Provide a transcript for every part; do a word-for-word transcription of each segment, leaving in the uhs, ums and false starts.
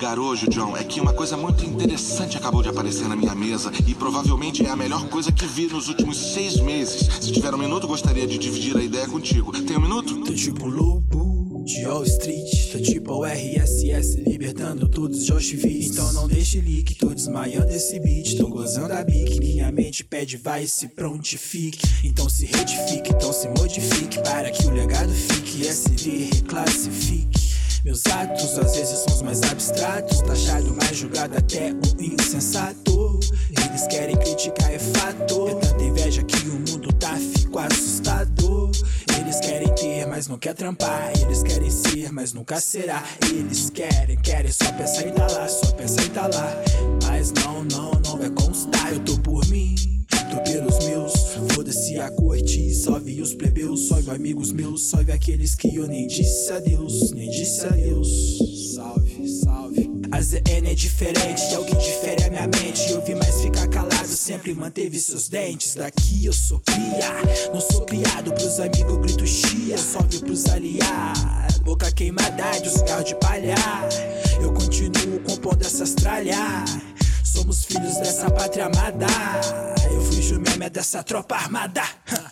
ligar hoje, John, é que uma coisa muito interessante acabou de aparecer na minha mesa e provavelmente é a melhor coisa que vi nos últimos seis meses. Se tiver um minuto, gostaria de dividir a ideia contigo. Tem um minuto? Tô tipo lobo de Wall Street, tô tipo o R S S, libertando todos os Josh Vitts. Então não deixe leak, tô desmaiando esse beat, tô gozando a bique, minha mente pede vai se prontifique. Então se retifique, então se modifique, para que o legado fique, S D reclassifique. Meus atos às vezes são os mais abstratos, taxado mais julgado até um insensato. Eles querem criticar, é fato, é tanta inveja que o mundo tá, fico assustado. Eles querem ter, mas não quer trampar. Eles querem ser, mas nunca será. Eles querem, querem só pensar em tá lá, só pensar em tá lá. Mas não, não, não vai constar. Eu tô por mim, tô pelos meus. Foda-se a corte, salve os plebeus. Salve amigos meus, salve aqueles que eu nem disse adeus. Nem disse adeus. Salve, salve. A Z N é diferente, é o que difere a minha mente. Eu vi mais ficar calado, sempre manteve seus dentes. Daqui eu sou cria, não sou criado pros amigos, grito chia. Salve pros aliados, boca queimada de cigarro de palha. Eu continuo compondo essas tralhas. Somos filhos dessa pátria amada. Eu fui jumema dessa tropa armada.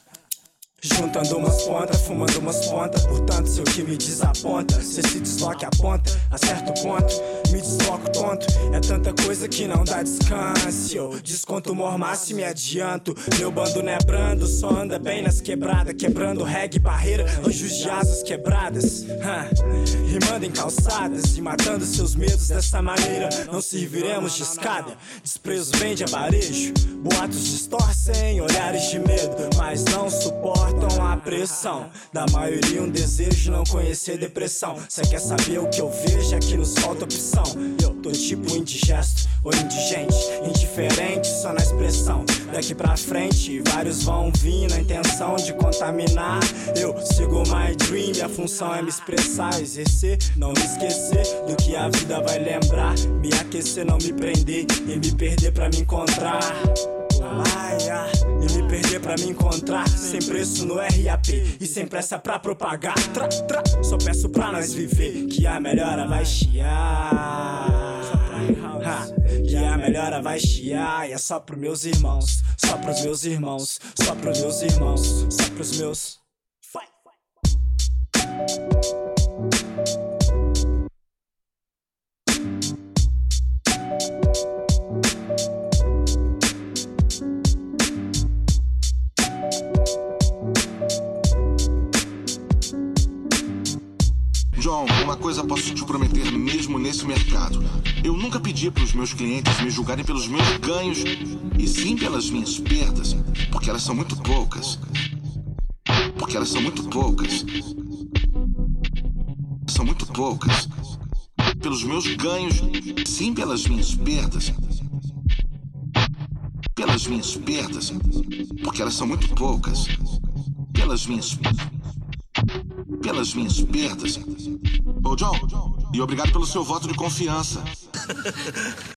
Juntando umas pontas, fumando umas pontas. Portanto, se o que me desaponta, cê se desloque a ponta, a certo ponto, me desloco tonto. É tanta coisa que não dá descanso. Eu desconto o mormaço e me adianto. Meu bando não é brando, só anda bem nas quebradas. Quebrando reggae, barreira, anjos de asas quebradas, huh. Rimando em calçadas e matando seus medos dessa maneira. Não serviremos de escada, desprezo vem de avarejo. Boatos distorcem olhares de medo, mas não suportam a pressão da maioria, um desejo não conhecer depressão. Cê quer saber o que eu vejo? Aqui nos falta opção. Eu tô tipo indigesto ou indigente, indiferente só na expressão. Daqui pra frente vários vão vir na intenção de contaminar. Eu sigo my dream, minha função é me expressar, exercer, não me esquecer do que a vida vai lembrar. Me aquecer, não me prender e me perder pra me encontrar. Laia, e me perder pra me encontrar. Sem preço no R A P e sem pressa pra propagar. Tra, tra, só peço pra nós viver, que a melhora vai chiar. Ha, que a melhora vai chiar. E é só pros meus irmãos, só pros meus irmãos, só pros meus irmãos, só pros meus. Vai. John, uma coisa posso te prometer mesmo nesse mercado. Eu nunca pedi para os meus clientes me julgarem pelos meus ganhos, e sim pelas minhas perdas, porque elas são muito poucas. Porque elas são muito poucas. São muito poucas. Pelos meus ganhos, sim pelas minhas perdas. Pelas minhas perdas, porque elas são muito poucas. Pelas minhas Pelas minhas perdas. Ô, John, e obrigado pelo seu voto de confiança.